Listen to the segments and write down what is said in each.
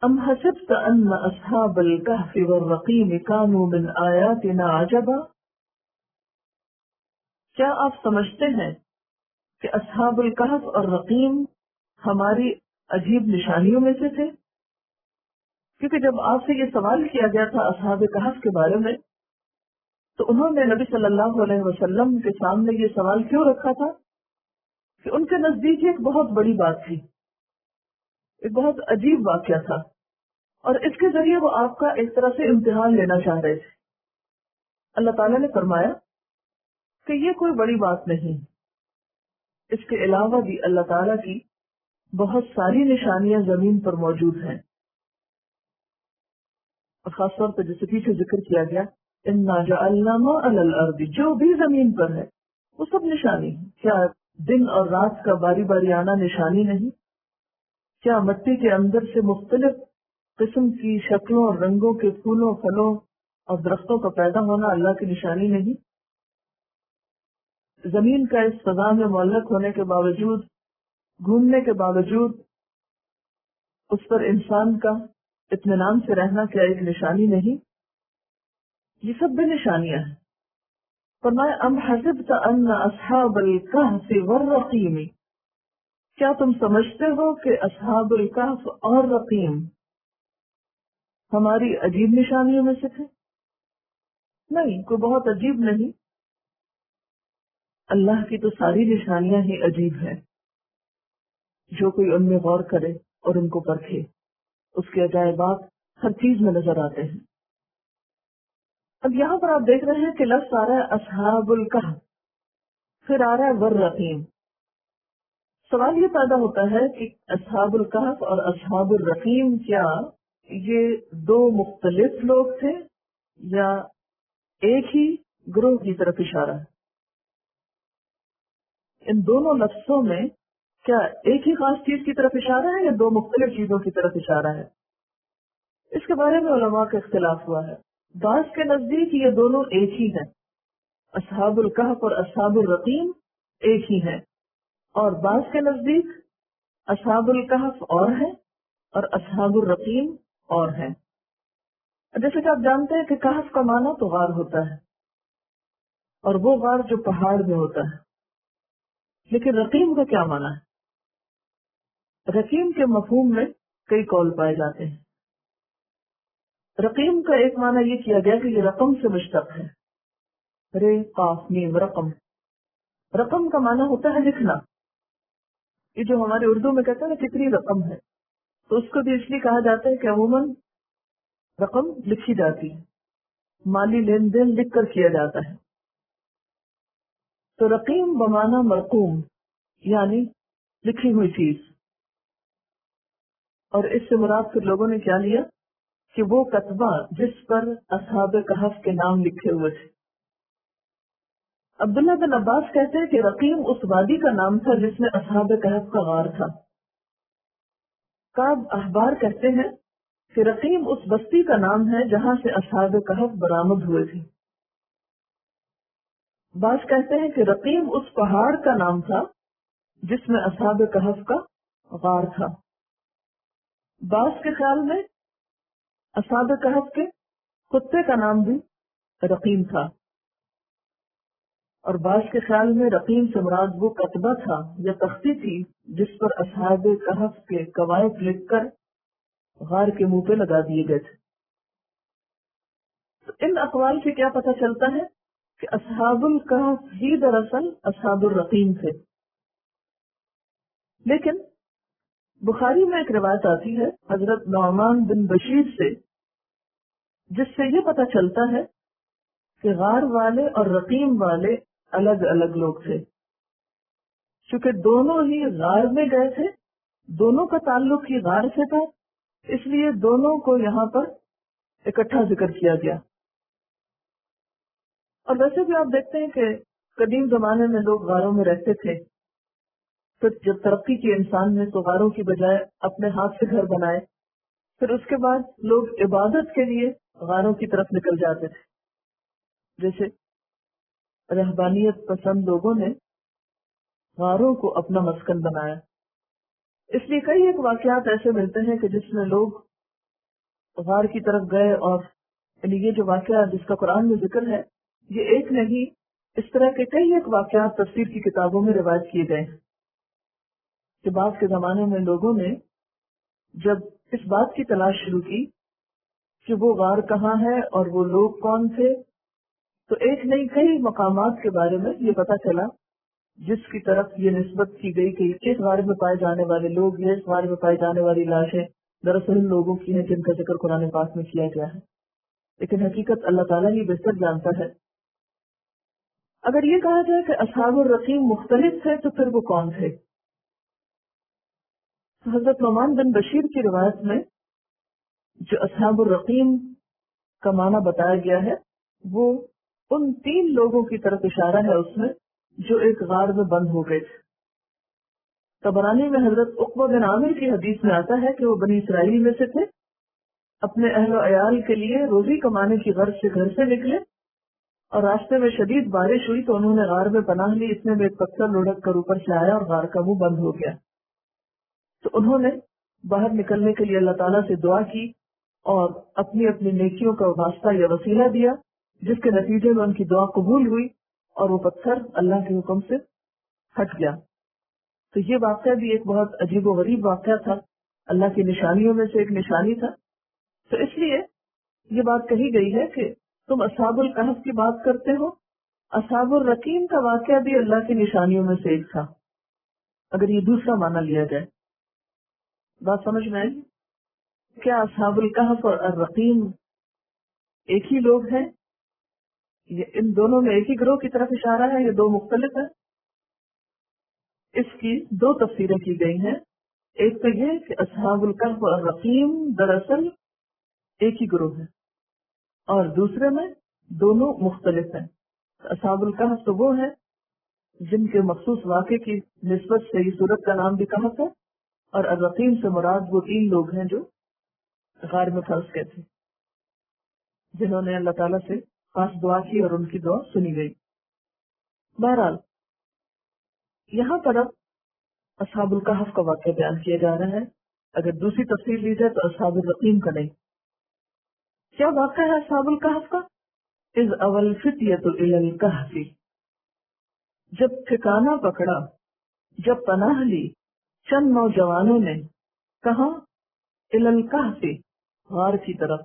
ام حسبت ان اصحاب الکہف والرقیم کانوا من آیاتنا عجبا، کیا آپ سمجھتے ہیں کہ اصحاب الکہف اور رقیم ہماری عجیب نشانیوں میں سے تھے؟ کیونکہ جب آپ سے یہ سوال کیا گیا تھا اصحاب کہف کے بارے میں، تو انہوں نے نبی صلی اللہ علیہ وسلم کے سامنے یہ سوال کیوں رکھا تھا کہ ان کے نزدیک ایک بہت بڑی بات تھی، ایک بہت عجیب واقعہ تھا، اور اس کے ذریعے وہ آپ کا ایک طرح سے امتحان لینا چاہ رہے تھے۔ اللہ تعالیٰ نے فرمایا کہ یہ کوئی بڑی بات نہیں، اس کے علاوہ بھی اللہ تعالیٰ کی بہت ساری نشانیاں زمین پر موجود ہیں، اور خاص طور پہ جیسے پیچھے ذکر کیا گیا انا جعلنا ما علی الارض، جو بھی زمین پر ہے وہ سب نشانی ہے۔ کیا دن اور رات کا باری باری آنا نشانی نہیں؟ کیا مٹی کے اندر سے مختلف قسم کی شکلوں اور رنگوں کے پھولوں، پھلوں اور درختوں کا پیدا ہونا اللہ کی نشانی نہیں؟ زمین کا اس فضا میں معلق ہونے کے باوجود، گھومنے کے باوجود اس پر انسان کا اطمینان سے رہنا کیا ایک نشانی نہیں؟ یہ سب بھی نشانیاں ہیں۔ فرمایا ام حسبت ان اصحاب الکہف والرقیم، کیا تم سمجھتے ہو کہ اصحاب الکہف اور رقیم ہماری عجیب نشانیوں میں سے تھے؟ نہیں، کوئی بہت عجیب نہیں، اللہ کی تو ساری نشانیاں ہی عجیب ہیں۔ جو کوئی ان میں غور کرے اور ان کو پرکھے، اس کے عجائبات ہر چیز میں نظر آتے ہیں۔ اب یہاں پر آپ دیکھ رہے ہیں کہ لفظ آ رہا ہے اصحاب الکہف، پھر آ رہا ہے والرقیم۔ سوال یہ پیدا ہوتا ہے کہ اصحاب الکہف اور اصحاب الرقیم کیا یہ دو مختلف لوگ تھے یا ایک ہی گروہ کی طرف اشارہ ہے؟ ان دونوں لفظوں میں کیا ایک ہی خاص چیز کی طرف اشارہ ہے یا دو مختلف چیزوں کی طرف اشارہ ہے؟ اس کے بارے میں علماء کا اختلاف ہوا ہے۔ بعض کے نزدیک یہ دونوں ایک ہی ہیں، اصحاب الکہف اور اصحاب الرقیم ایک ہی ہیں، اور بعض کے نزدیک اصحاب الکہف اور ہیں اور اصحاب الرقیم اور ہیں۔ جیسے کہ آپ جانتے ہیں کہ کہف کا معنی تو غار ہوتا ہے، اور وہ غار جو پہاڑ میں ہوتا ہے، لیکن رقیم کا کیا معنی ہے؟ رقیم کے مفہوم میں کئی قول پائے جاتے ہیں۔ رقیم کا ایک معنی یہ کیا گیا کہ یہ رقم سے مشتق ہے، رے قاف میم رقم۔ رقم کا معنی ہوتا ہے لکھنا، یہ جو ہمارے اردو میں کہتے ہیں نا کتنی رقم ہے، تو اس کو بھی اس لیے کہا جاتا ہے کہ عموماً رقم لکھی جاتی ہے، مالی لین دین لکھ کر کیا جاتا ہے۔ تو رقیم بمعنی مرقوم، یعنی لکھی ہوئی چیز، اور اس سے مراد پھر لوگوں نے کیا لیا کہ وہ کتبہ جس پر اصحاب کہف کے نام لکھے ہوئے تھے۔ عبداللہ بن عباس کہتے ہیں کہ رقیم اس وادی کا نام تھا جس میں اصحاب کہف کا غار تھا۔ کعب احبار کہتے ہیں کہ رقیم اس بستی کا نام ہے جہاں سے اصحاب کہف برآمد ہوئے تھے۔ بعض کہتے ہیں کہ رقیم اس پہاڑ کا نام تھا جس میں اصحاب کہف کا غار تھا۔ بعض کے خیال میں اصحاب کہف کے کتے کا نام بھی رقیم تھا، اور بعض کے خیال میں رقیم سے مراد وہ کتبہ تھا یا تختی تھی جس پر اصحاب کہف کے قواعد لکھ کر غار کے منہ پہ لگا دیے گئے تھے۔ تو ان اقوال سے کیا پتہ چلتا ہے کہ اصحاب الکہف ہی دراصل اصحاب الرقیم تھے۔ لیکن بخاری میں ایک روایت آتی ہے حضرت نعمان بن بشیر سے، جس سے یہ پتہ چلتا ہے کہ غار والے اور رقیم والے الگ الگ لوگ تھے، چونکہ دونوں ہی غار میں گئے تھے، دونوں کا تعلق ہی غار سے تھا، اس لیے دونوں کو یہاں پر اکٹھا ذکر کیا گیا۔ اور ویسے بھی آپ دیکھتے ہیں کہ قدیم زمانے میں لوگ غاروں میں رہتے تھے، پھر جب ترقی کی انسان نے تو غاروں کی بجائے اپنے ہاتھ سے گھر بنائے، پھر اس کے بعد لوگ عبادت کے لیے غاروں کی طرف نکل جاتے تھے۔ جیسے رہبانیت پسند لوگوں نے غاروں کو اپنا مسکن بنایا، اس لیے کئی ایک واقعات ایسے ملتے ہیں کہ جس میں لوگ غار کی طرف گئے، اور یعنی یہ جو واقعہ جس کا قرآن میں ذکر ہے یہ ایک نہیں، اس طرح کے کئی ایک واقعات تفسیر کی کتابوں میں روایت کیے گئے ہیں کہ بعد کے زمانے میں لوگوں نے جب اس بات کی تلاش شروع کی کہ وہ غار کہاں ہے اور وہ لوگ کون تھے، تو ایک نہیں کئی مقامات کے بارے میں یہ پتہ چلا جس کی طرف یہ نسبت کی گئی کہ اس غار میں پائے جانے والے لوگ، یہ اس غار میں پائی جانے والی لاشیں دراصل ان لوگوں کی ہیں جن کا ذکر قرآن پاک میں کیا گیا ہے، لیکن حقیقت اللہ تعالیٰ ہی بہتر جانتا ہے۔ اگر یہ کہا جائے کہ اصحاب الرقیم مختلف تھے تو پھر وہ کون تھے؟ حضرت نعمان بن بشیر کی روایت میں جو اصحاب الرقیم کا معنی بتایا گیا ہے وہ ان 3 لوگوں کی طرف اشارہ ہے اس میں جو ایک غار میں بند ہو گئے تھے۔ طبرانی میں حضرت عقبہ بن عامر کی حدیث میں آتا ہے کہ وہ بنی اسرائیل میں سے تھے، اپنے اہل و عیال کے لیے روزی کمانے کی غرض سے گھر سے نکلے اور راستے میں شدید بارش ہوئی تو انہوں نے غار میں پناہ لی، اتنے میں ایک پتھر لڑک کر اوپر سے آیا اور غار کا منہ بند ہو گیا۔ تو انہوں نے باہر نکلنے کے لیے اللہ تعالیٰ سے دعا کی اور اپنی اپنی نیکیوں کا واسطہ یا وسیلہ دیا، جس کے نتیجے میں ان کی دعا قبول ہوئی اور وہ پتھر اللہ کے حکم سے ہٹ گیا۔ تو یہ واقعہ بھی ایک بہت عجیب و غریب واقعہ تھا، اللہ کی نشانیوں میں سے ایک نشانی تھا۔ تو اس لیے یہ بات کہی گئی ہے کہ تم اصحاب الکہف کی بات کرتے ہو، اصحاب الرقیم کا واقعہ بھی اللہ کی نشانیوں میں سے ایک تھا، اگر یہ دوسرا معنی لیا جائے۔ بات سمجھ میں آئی؟ کیا اصحاب الکہف اور الرقیم ایک ہی لوگ ہیں؟ یہ ان دونوں میں ایک ہی گروہ کی طرف اشارہ ہے یا دو مختلف ہیں؟ اس کی 2 تفسیریں کی گئی ہیں۔ ایک تو یہ کہ اصحاب الکہف اور الرقیم دراصل ایک ہی گروہ ہے، اور دوسرے میں دونوں مختلف ہیں۔ اصحاب الکہف تو وہ ہیں جن کے مخصوص واقعے کی نسبت سے یہ سورت کا نام بھی کہف ہے، اور الرقیم سے مراد وہ 3 لوگ ہیں جو غار میں پھنس گئے تھے، جنہوں نے اللہ تعالیٰ سے خاص دعا کی اور ان کی دعا سنی گئی۔ بہرحال یہاں پر اب اصحاب الکہف کا واقعہ بیان کیا جا رہا ہے، اگر دوسری تفسیر لی جائے تو اصحاب الرقیم کا نہیں۔ کیا واقعہ ہے اصحاب الکہف کا؟ اذ اول فتیۃ الی الکہف، جب ٹھکانہ پکڑا، جب پناہ لی چند نوجوانوں نے، کہاں؟ الی الکہف، غار کی طرف۔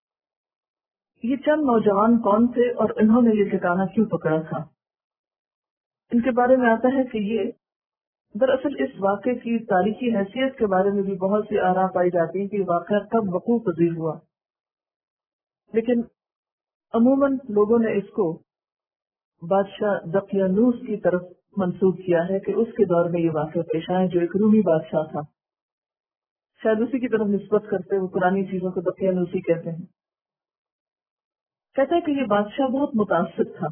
یہ چند نوجوان کون تھے اور انہوں نے یہ ٹھکانہ کیوں پکڑا تھا؟ ان کے بارے میں آتا ہے کہ یہ دراصل اس واقعے کی تاریخی حیثیت کے بارے میں بھی بہت سی آراء پائی جاتی ہیں کہ یہ واقعہ کب وقوع پذیر ہوا، لیکن عموماً لوگوں نے اس کو بادشاہ دقیانوس کی طرف منسوب کیا ہے کہ اس کے دور میں یہ واقعہ پیش آیا، جو ایک رومی بادشاہ تھا، شاید اسی کی طرف نسبت کرتے وہ پرانی چیزوں کو دقیانوسی کہتے ہیں۔ کہتا ہے کہ یہ بادشاہ بہت متعصب تھا،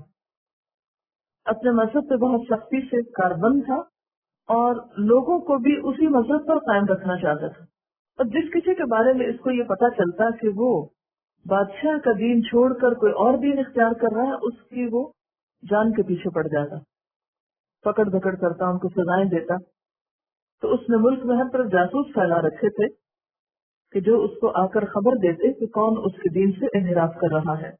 اپنے مذہب پہ بہت سختی سے کاربند تھا اور لوگوں کو بھی اسی مذہب پر قائم رکھنا چاہتا تھا، اور جس کسی کے بارے میں اس کو یہ پتا چلتا کہ وہ بادشاہ کا دین چھوڑ کر کوئی اور دین اختیار کر رہا ہے، اس کی وہ جان کے پیچھے پڑ جاتا، پکڑ دھکڑ کرتا، ان کو سزائیں دیتا۔ تو اس نے ملک میں ہر طرف جاسوس پھیلا رکھے تھے کہ جو اس کو آ کر خبر دیتے کہ کون اس کے دین سے انحراف کر رہا ہے۔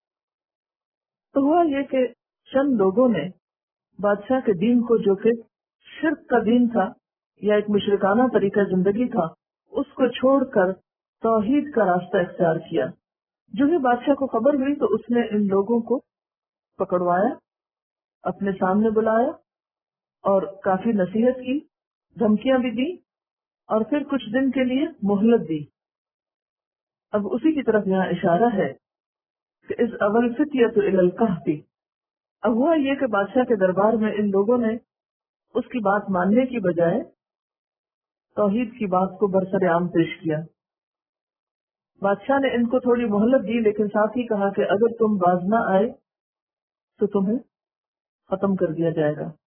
تو ہوا یہ کہ چند لوگوں نے بادشاہ کے دین کو، جو کہ شرک کا دین تھا یا ایک مشرکانہ طریقہ زندگی تھا، اس کو چھوڑ کر توحید کا راستہ اختیار کیا۔ جو ہی بادشاہ کو خبر ہوئی تو اس نے ان لوگوں کو پکڑوایا، اپنے سامنے بلایا اور کافی نصیحت کی، دھمکیاں بھی دی، اور پھر کچھ دن کے لیے مہلت دی۔ اب اسی کی طرف یہاں اشارہ ہے کہ اس اول فتیۃ الی الکہف۔ اب ہوا یہ کہ بادشاہ کے دربار میں ان لوگوں نے اس کی بات ماننے کی بجائے توحید کی بات کو برسر عام پیش کیا۔ بادشاہ نے ان کو تھوڑی مہلت دی، لیکن ساتھ ہی کہا کہ اگر تم باز نہ آئے تو تمہیں ختم کر دیا جائے گا۔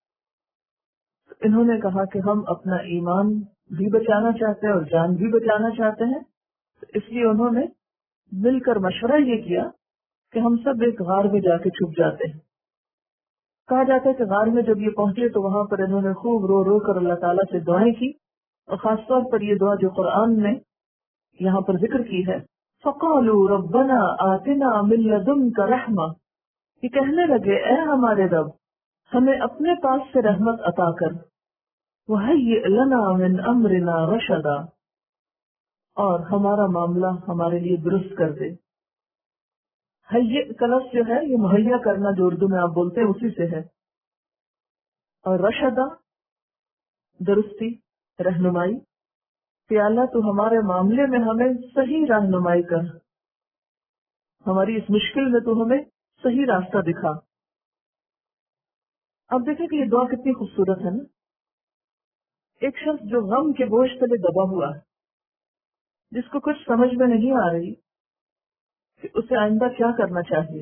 انہوں نے کہا کہ ہم اپنا ایمان بھی بچانا چاہتے ہیں اور جان بھی بچانا چاہتے ہیں، اس لیے انہوں نے مل کر مشورہ یہ کیا کہ ہم سب ایک غار میں جا کے چھپ جاتے ہیں۔ کہا جاتا ہے کہ غار میں جب یہ پہنچے تو وہاں پر انہوں نے خوب رو رو کر اللہ تعالیٰ سے دعائیں کی، اور خاص طور پر یہ دعا جو قرآن نے یہاں پر ذکر کی ہے، فقالوا ربنا آتنا من لدنک رحمہ، یہ کہنے لگے اے ہمارے رب ہمیں اپنے پاس سے رحمت عطا کر، وہیئ لنا من امرنا رشدا، اور ہمارا معاملہ ہمارے لیے درست کر دے۔ ہیئ کا لفظ جو ہے یہ مہیا کرنا جو اردو میں آپ بولتے ہیں اسی سے ہے، اور رشدا درستی، رہنمائی، کہ اللہ تو ہمارے معاملے میں ہمیں صحیح رہنمائی کر، ہماری اس مشکل میں تو ہمیں صحیح راستہ دکھا۔ اب دیکھیں کہ یہ دعا کتنی خوبصورت ہے نا۔ ایک شخص جو غم کے بوجھ تلے دبا ہوا ہے، جس کو کچھ سمجھ میں نہیں آ رہی کہ اسے آئندہ کیا کرنا چاہیے،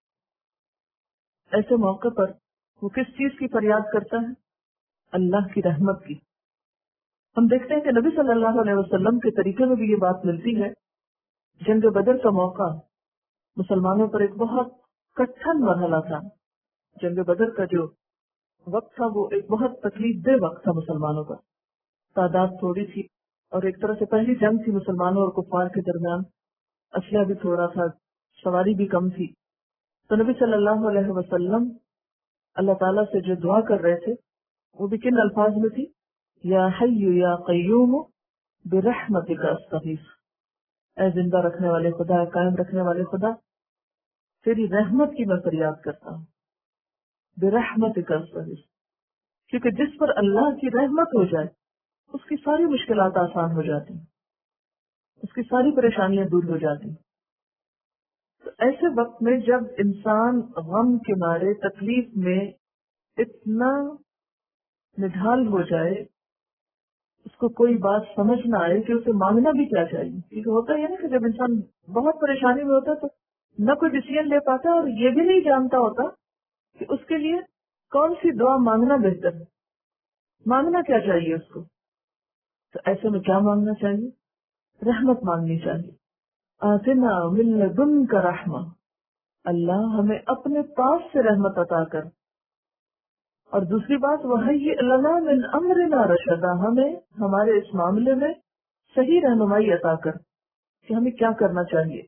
ایسے موقع پر وہ کس چیز کی فریاد کرتا ہے؟ اللہ کی رحمت کی۔ ہم دیکھتے ہیں کہ نبی صلی اللہ علیہ وسلم کے طریقے میں بھی یہ بات ملتی ہے۔ جنگ بدر کا موقع مسلمانوں پر ایک بہت کٹھن مرحلہ تھا۔ جنگ بدر کا جو وقت تھا وہ ایک بہت تکلیف دہ وقت تھا مسلمانوں کا۔ تعداد تھوڑی تھی اور ایک طرح سے پہلی جنگ تھی مسلمانوں اور کفار کے درمیان، اسلحہ بھی تھوڑا تھا، سواری بھی کم تھی۔ تو نبی صلی اللہ علیہ وسلم اللہ تعالیٰ سے جو دعا کر رہے تھے وہ بھی کن الفاظ میں تھی؟ یا حی یا قیوم برحمتک استغیث، اے زندہ رکھنے والے خدا، اے قائم رکھنے والے خدا، تیری رحمت کی میں فریاد کرتا ہوں، برحمتک استغیث، کیونکہ جس پر اللہ کی رحمت ہو جائے اس کی ساری مشکلات آسان ہو جاتی، اس کی ساری پریشانیاں دور ہو جاتی۔ تو ایسے وقت میں جب انسان غم کے مارے تکلیف میں اتنا نڈھال ہو جائے، اس کو کوئی بات سمجھ نہ آئے کہ اسے مانگنا بھی کیا چاہیے، کیونکہ ہوتا ہے نا کہ جب انسان بہت پریشانی میں ہوتا ہے تو نہ کوئی ڈیسیژن لے پاتا اور یہ بھی نہیں جانتا ہوتا کہ اس کے لیے کون سی دعا مانگنا بہتر ہے، مانگنا کیا چاہیے اس کو۔ تو ایسے میں کیا مانگنا چاہیے؟ رحمت مانگنی چاہیے۔ آتنا من لدنک رحمہ، اللہ ہمیں اپنے پاس سے رحمت عطا کر۔ اور دوسری بات وہی لنا من امرنا رشدا، ہمیں ہمارے اس معاملے میں صحیح رہنمائی عطا کر کہ ہمیں کیا کرنا چاہیے۔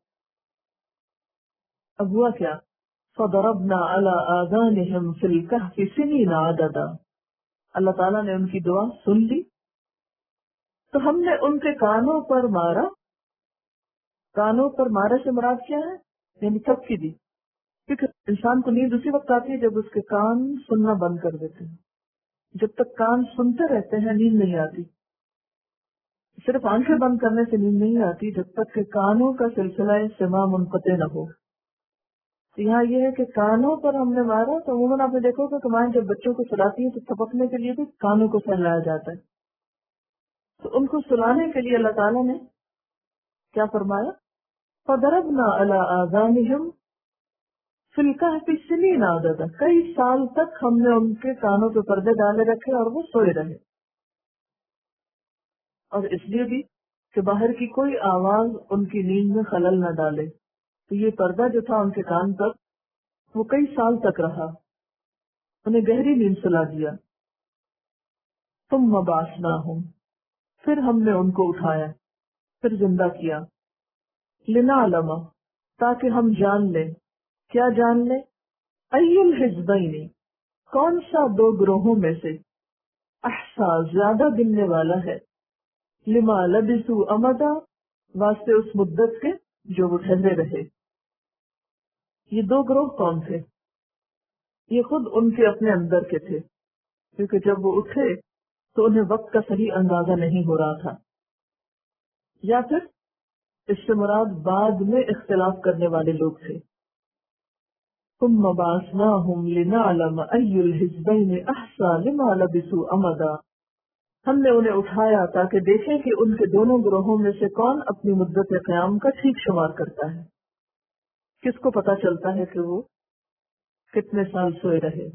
اب ہوا کیا؟ فضربنا علی آذانہم فی الکہف سنین عددا، اللہ تعالیٰ نے ان کی دعا سن لی تو ہم نے ان کے کانوں پر مارا۔ کانوں پر مارے سے مراد کیا ہے؟ یعنی تھپکی دی، کیونکہ انسان کو نیند اسی وقت آتی ہے جب اس کے کان سننا بند کر دیتے ہیں۔ جب تک کان سنتے رہتے ہیں نیند نہیں آتی، صرف آنکھیں بند کرنے سے نیند نہیں آتی جب تک کہ کانوں کا سلسلہ سماع منقطع نہ ہو۔ تو یہاں یہ ہے کہ کانوں پر ہم نے مارا، تو عموماً آپ نے دیکھو کہ مائیں جب بچوں کو سلاتی ہیں تو تھپکنے کے لیے بھی کانوں کو سہلایا جاتا ہے۔ تو ان کو سلانے کے لیے اللہ تعالیٰ نے کیا فرمایا؟ فضربنا علی آذانہم فی الکہف سنین عددا، کئی سال تک ہم نے ان کے کانوں پہ پردے ڈالے رکھے اور وہ سوئے رہے، اور اس لیے بھی کہ باہر کی کوئی آواز ان کی نیند میں خلل نہ ڈالے۔ تو یہ پردہ جو تھا ان کے کان پر وہ کئی سال تک رہا، انہیں گہری نیند سلا دیا۔ ثم بعثناہم، پھر ہم نے ان کو اٹھایا، پھر زندہ کیا، لنعلم، تاکہ ہم جان لیں۔ کیا جان لیں؟ ای الحزبین، کون سا دو گروہوں میں سے، احصا زیادہ گننے والا ہے، لما لبثوا امدا، واسطے اس مدت کے جو وہ ٹھہرے رہے۔ یہ دو گروہ کون تھے؟ یہ خود ان کے اپنے اندر کے تھے، کیونکہ جب وہ اٹھے تو انہیں وقت کا صحیح اندازہ نہیں ہو رہا تھا، یا پھر اس سے مراد بعد میں اختلاف کرنے والے لوگ تھے۔ ثم بعثناہم لنعلم ای الحزبین احصا لما لبثوا امدا، ہم نے انہیں اٹھایا تاکہ دیکھیں کہ ان کے دونوں گروہوں میں سے کون اپنی مدت قیام کا ٹھیک شمار کرتا ہے، کس کو پتا چلتا ہے کہ وہ کتنے سال سوئے رہے۔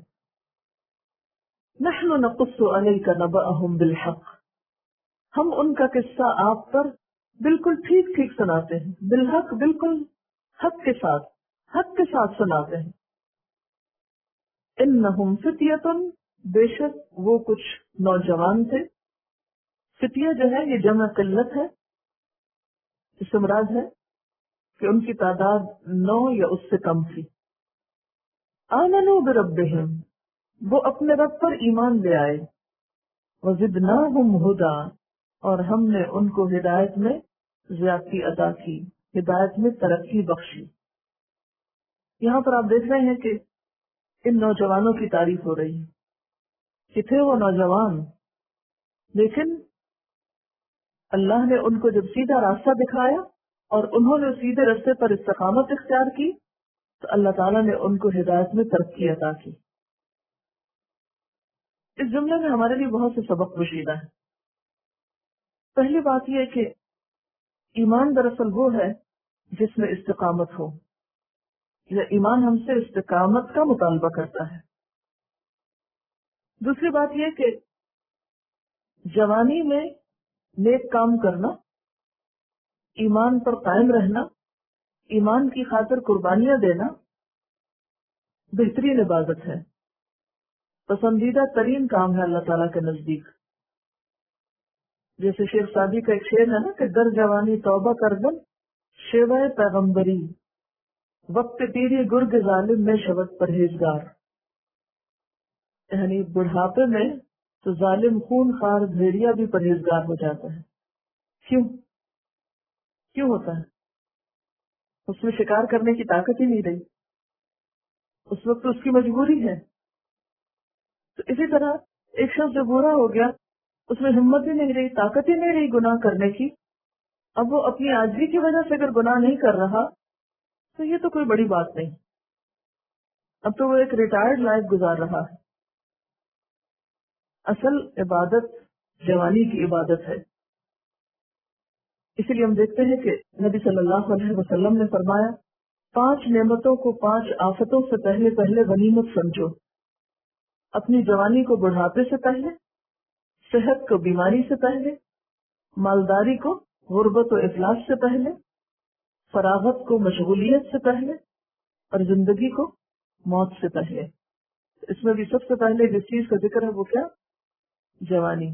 نحن نقص علیک نبأہم بالحق، ہم ان کا قصہ آپ پر بالکل ٹھیک ٹھیک سناتے ہیں، بالحق، بالکل حق کے ساتھ سناتے ہیں۔ انہم فتیۃ، بے شک وہ کچھ نوجوان تھے۔ فتیہ جو ہے یہ جمع قلت ہے، اس سے مراد ہے کہ ان کی تعداد 9 یا اس سے کم تھی. آمنوا بربہم، وہ اپنے رب پر ایمان لے آئے. وزدناہم ہدا، اور ہم نے ان کو ہدایت میں زیادتی عطا کی، ہدایت میں ترقی بخشی. یہاں پر آپ دیکھ رہے ہیں کہ ان نوجوانوں کی تعریف ہو رہی ہے کہ تھے وہ نوجوان، لیکن اللہ نے ان کو جب سیدھا راستہ دکھایا اور انہوں نے سیدھے راستے پر استقامت اختیار کی تو اللہ تعالیٰ نے ان کو ہدایت میں ترقی عطا کی. اس جملے میں ہمارے لیے بہت سے سبق پوشیدہ ہیں. پہلی بات یہ کہ ایمان دراصل وہ ہے جس میں استقامت ہو، یا ایمان ہم سے استقامت کا مطالبہ کرتا ہے. دوسری بات یہ کہ جوانی میں نیک کام کرنا، ایمان پر قائم رہنا، ایمان کی خاطر قربانیاں دینا بہترین عبادت ہے، پسندیدہ ترین کام ہے اللہ تعالیٰ کے نزدیک. جیسے شیخ سعدی کا ایک شعر ہے نا کہ در جوانی توبہ کردن شیوہ پیغمبری، وقت پیری گرگ ظالم میں شبت پرہیزگار. یعنی بڑھاپے میں تو ظالم خون خوار بھیڑیا بھی پرہیزگار ہو جاتا ہے. کیوں ہوتا ہے؟ اس میں شکار کرنے کی طاقت ہی نہیں رہی، اس وقت اس کی مجبوری ہے. تو اسی طرح ایک شخص جو بوڑھا ہو گیا، اس میں ہمت ہی نہیں رہی، طاقت ہی نہیں رہی گناہ کرنے کی. اب وہ اپنی عاجزی کی وجہ سے اگر گناہ نہیں کر رہا تو یہ تو کوئی بڑی بات نہیں، اب تو وہ ایک ریٹائرڈ لائف گزار رہا ہے. اصل عبادت جوانی کی عبادت ہے. اسی لیے ہم دیکھتے ہیں کہ نبی صلی اللہ علیہ وسلم نے فرمایا 5 نعمتوں کو 5 آفتوں سے پہلے پہلے غنیمت سمجھو. اپنی جوانی کو بڑھاپے سے پہلے، صحت کو بیماری سے پہلے، مالداری کو غربت و افلاس سے پہلے، فراغت کو مشغولیت سے پہلے، اور زندگی کو موت سے پہلے. اس میں بھی سب سے پہلے جس چیز کا ذکر ہے وہ کیا؟ جوانی.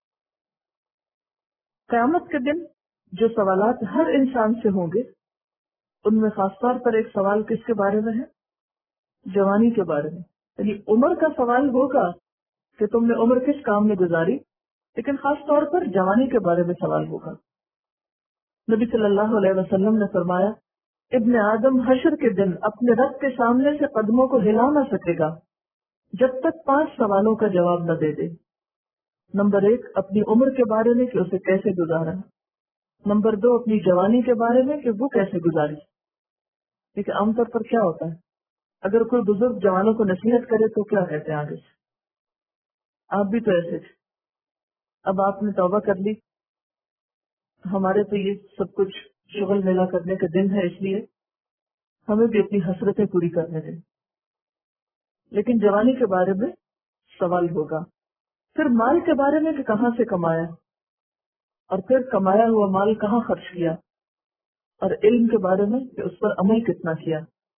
قیامت کے دن جو سوالات ہر انسان سے ہوں گے ان میں خاص طور پر ایک سوال کس کے بارے میں ہے؟ جوانی کے بارے میں. یعنی عمر کا سوال ہوگا کہ تم نے عمر کس کام میں گزاری، لیکن خاص طور پر جوانی کے بارے میں سوال ہوگا. نبی صلی اللہ علیہ وسلم نے فرمایا ابن آدم حشر کے دن اپنے رب کے سامنے سے قدموں کو ہلا نہ سکے گا جب تک 5 سوالوں کا جواب نہ دے دے. نمبر 1 اپنی عمر کے بارے میں کہ اسے کیسے گزارا. نمبر 2 اپنی جوانی کے بارے میں کہ وہ کیسے گزاری. لیکن عام طور پر کیا ہوتا ہے، اگر کوئی بزرگ جوانوں کو نصیحت کرے تو کیا کہتے ہیں آگے سے؟ آپ بھی تو ایسے تھے، اب آپ نے توبہ کر لی، ہمارے تو یہ سب کچھ شغل میلہ کرنے کا دن ہے، اس لیے ہمیں بھی اپنی حسرتیں پوری کرنے دیں. لیکن جوانی کے بارے میں سوال ہوگا. پھر مال کے بارے میں کہ کہاں سے کمایا، اور پھر کمایا ہوا مال کہاں خرچ کیا، اور علم کے بارے میں کہ اس پر عمل کتنا کیا.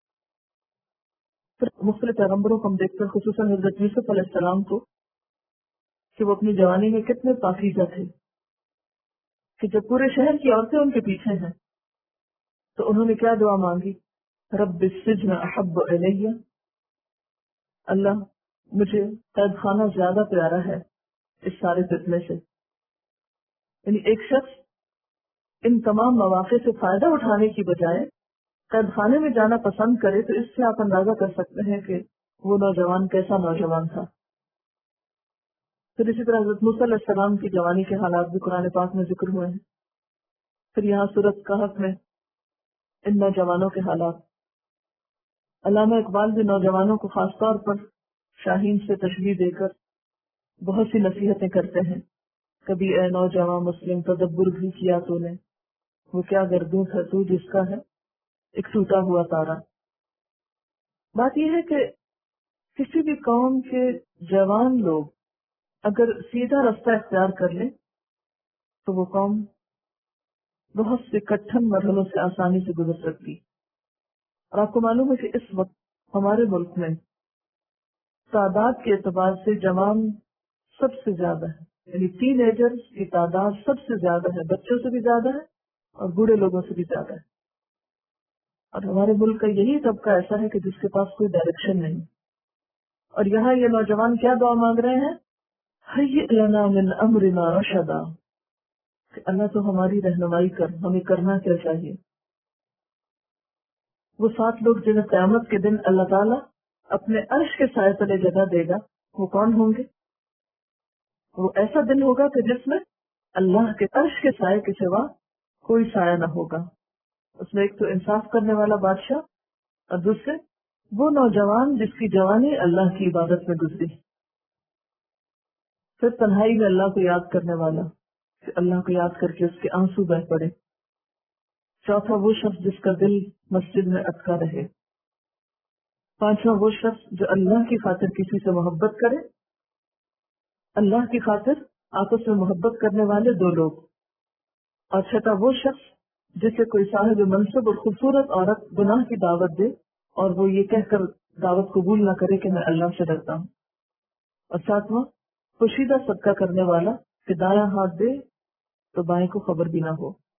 پھر مختلف پیغمبروں کو ہم دیکھتے ہیں، خصوصاً حضرت یوسف علیہ السلام کو، کہ وہ اپنی جوانی میں کتنے پاکیزہ تھے، کہ جب پورے شہر کی عورتیں ان کے پیچھے ہیں تو انہوں نے کیا دعا مانگی؟ رب السجن احب الیہ، اللہ مجھے قید خانہ زیادہ پیارا ہے اس سارے فتنے سے. یعنی ایک شخص ان تمام مواقع سے فائدہ اٹھانے کی بجائے قید خانے میں جانا پسند کرے تو اس سے آپ اندازہ کر سکتے ہیں کہ وہ نوجوان کیسا نوجوان تھا. پھر اسی طرح حضرت موسیٰ علیہ السلام کی جوانی کے حالات بھی قرآن پاک میں ذکر ہوئے ہیں. پھر یہاں سورۃ کہف میں ان نوجوانوں کے حالات. علامہ اقبال بھی نوجوانوں کو خاص طور پر شاہین سے تشبیہ دے کر بہت سی نصیحتیں کرتے ہیں. کبھی اے نوجوان مسلم تدبر بھی کیا تو نے، وہ کیا گردوں تھا تو جس کا ہے ایک ٹوٹا ہوا تارا. بات یہ ہے کہ کسی بھی قوم کے جوان لوگ اگر سیدھا راستہ اختیار کر لیں تو وہ قوم بہت سے کٹھن مرحلوں سے آسانی سے گزر سکتی. اور آپ کو معلوم ہے کہ اس وقت ہمارے ملک میں تعداد کے اعتبار سے جوان سب سے زیادہ ہے. یعنی ٹین ایجرز کی تعداد سب سے زیادہ ہے، بچوں سے بھی زیادہ ہے اور بوڑھے لوگوں سے بھی زیادہ ہے. اور ہمارے ملک کا یہی طبقہ ایسا ہے کہ جس کے پاس کوئی ڈائریکشن نہیں. اور یہاں یہ نوجوان کیا دعا مانگ رہے ہیں؟ ہیئ لنا من امرنا رشدا، کہ اللہ تو ہماری رہنمائی کر، ہمیں کرنا کیا چاہیے. وہ 7 لوگ جنہیں قیامت کے دن اللہ تعالیٰ اپنے عرش کے سائے تلے جگہ دے گا، وہ کون ہوں گے؟ وہ ایسا دن ہوگا کہ جس میں اللہ کے عرش کے سائے کے سوا کوئی سایہ نہ ہوگا. اس میں ایک تو انصاف کرنے والا بادشاہ، اور دوسرے وہ نوجوان جس کی جوانی اللہ کی عبادت میں گزری، پھر تنہائی میں اللہ کو یاد کرنے والا کہ اللہ کو یاد کر کے اس کے آنسو بہ پڑے. چوتھا وہ شخص جس کا دل مسجد میں اٹکا رہے. پانچواں وہ شخص جو اللہ کی خاطر کسی سے محبت کرے، اللہ کی خاطر آپس میں محبت کرنے والے 2 لوگ. اور چھٹا وہ شخص جسے کوئی صاحب منصب اور خوبصورت عورت گناہ کی دعوت دے اور وہ یہ کہہ کر دعوت قبول نہ کرے کہ میں اللہ سے ڈرتا ہوں. اور ساتواں پوشیدہ صدقہ کرنے والا کہ دایاں ہاتھ دے تو بائیں کو خبر بھی نہ ہو.